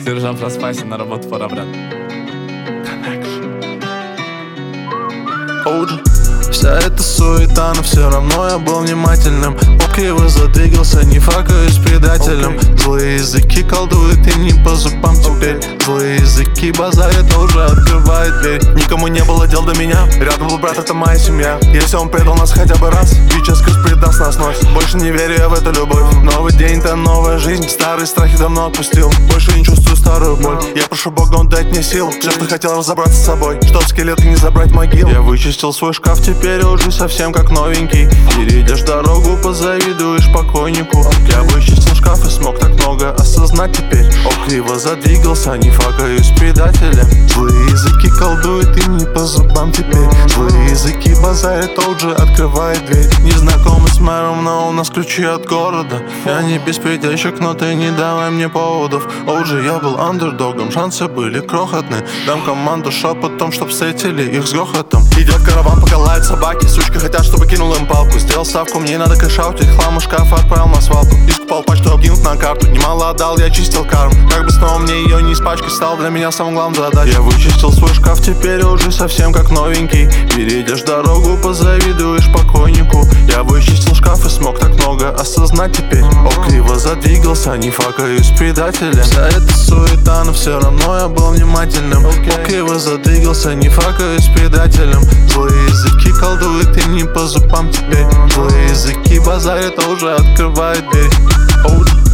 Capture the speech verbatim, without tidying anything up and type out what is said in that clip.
Сержант, проспайся, на работу пора, брат. Оуджи. Вся эта суета, но все равно я был внимательным. Ок, его задвигался, не факаюсь предателем. okay. Злые языки колдуют и не по зубам теперь. Злые языки базарят, уже открывает дверь. Никому не было дел до меня, рядом был брат, это моя семья. Если он предал нас хотя бы раз, сейчас скажешь, предаст нас ночь. Больше не верю я в эту любовь. Новый день-то новая жизнь, старые страхи давно отпустил. Больше не чувствую старую боль. Я прошу Бога, он дать мне сил. Все, что хотел, разобраться с собой, чтоб скелеты не забрать могил. Я вычистил свой шкаф, теперь уже совсем как новенький. Перейдешь дорогу, позавидуешь покойнику. Я вычистил шкаф и смог так много осознать теперь. Ок, криво задвигался, не факаюсь предателем. Злые языки колдуют и не по зубам теперь. Злые языки базарят, Оуджи открывает дверь. Незнакомый с мэром, но у нас ключи от города. Я не беспредельщик, но ты не давай мне поводов. Оуджи, я был андердогом, шансы были крохотны. Дам команду шепотом, чтоб встретили их с грохотом. Идет караван, пока лают собаки. Сучка хотят, чтобы кинул им палку. Сделал ставку, мне надо кэшаутить. Хлам и шкаф отправил на свалку. Искупал почту, обкинут на карту. Немало отдал, я чистил карму. Как бы снова мне ее не испачкать, стал для меня самым главным задачей. Я вычистил свой шкаф, теперь уже совсем как новенький. Перейдешь дорогу, позавидуешь покойнику. Я вычистил шкаф и смог так много осознать теперь. Ок, криво задвигался, не факаюсь предателем. Вся эта суета, но все равно я был внимательным. Ок, криво задвигался, не факаюсь предателем. Злые языки колдуют и не по зубам теперь. Злые языки базарят, уже открывает дверь.